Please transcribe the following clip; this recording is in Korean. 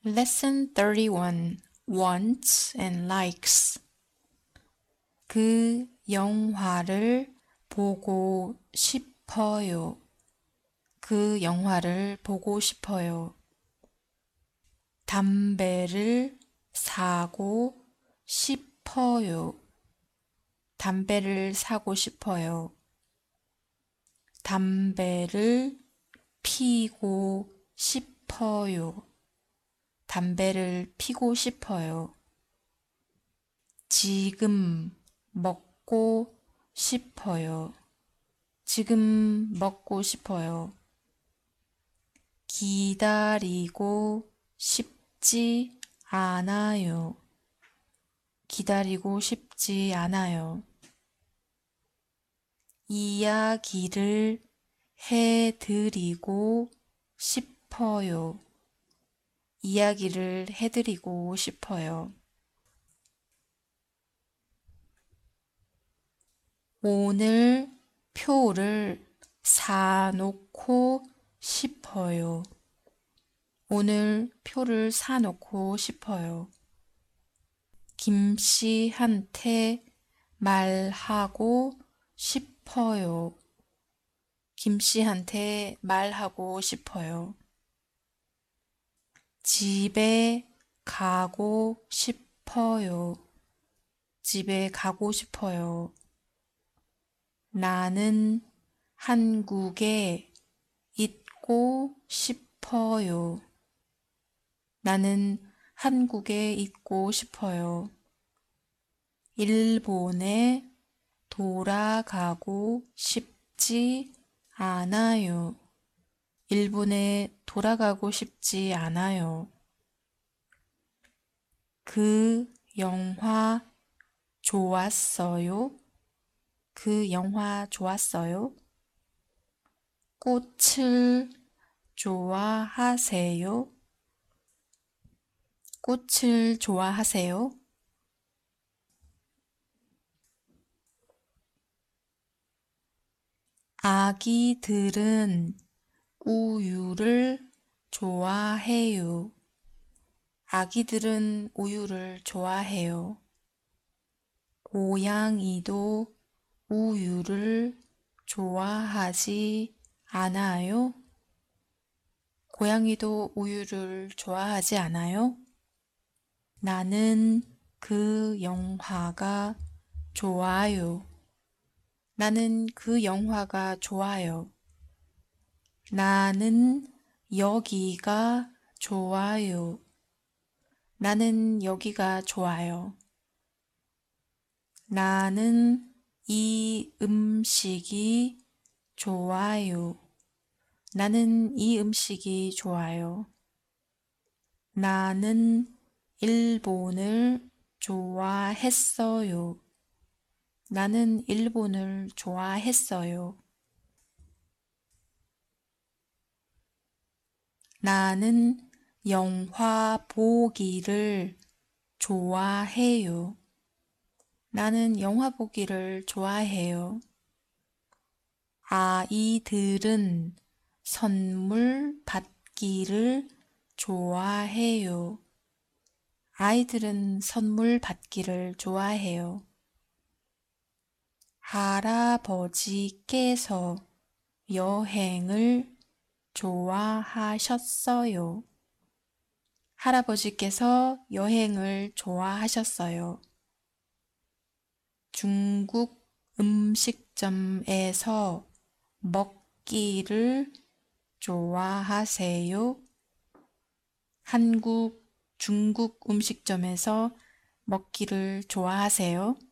Lesson 31 Wants and Likes. 그 영화를 보고 싶어요. 그 영화를 보고 싶어요. 담배를 사고 싶어요. 담배를 사고 싶어요. 담배를 피고 싶어요. 담배를 피고 싶어요. 지금 먹고 싶어요. 지금 먹고 싶어요. 기다리고 싶지 않아요. 기다리고 싶지 않아요. 이야기를 해드리고 싶어요. 이야기를 해드리고 싶어요. 오늘 표를 사놓고 싶어요. 오늘 표를 사놓고 싶어요. 김 씨한테 말하고 싶어요. 김 씨한테 말하고 싶어요. 집에 가고 싶어요. 집에 가고 싶어요. 나는 한국에 있고 싶어요. 나는 한국에 있고 싶어요. 일본에 돌아가고 싶지 않아요. 일본에 돌아가고 싶지 않아요. 그 영화 좋았어요? 그 영화 좋았어요? 꽃을 좋아하세요? 꽃을 좋아하세요? 아기들은 우유를 좋아해요. 아기들은 우유를 좋아해요. 고양이도 우유를 좋아하지 않아요? 고양이도 우유를 좋아하지 않아요? 나는 그 영화가 좋아요. 나는 그 영화가 좋아요. 나는 여기가 좋아요. 나는 여기가 좋아요. 나는 이 음식이 좋아요. 나는 이 음식이 좋아요. 나는 일본을 좋아했어요. 나는 일본을 좋아했어요. 나는 영화 보기를 좋아해요. 나는 영화 보기를 좋아해요. 아이들은 선물 받기를 좋아해요. 아이들은 선물 받기를 좋아해요. 할아버지께서 여행을 좋아하셨어요. 할아버지께서 여행을 좋아하셨어요. 중국 음식점에서 먹기를 좋아하세요? 중국 음식점에서 먹기를 좋아하세요?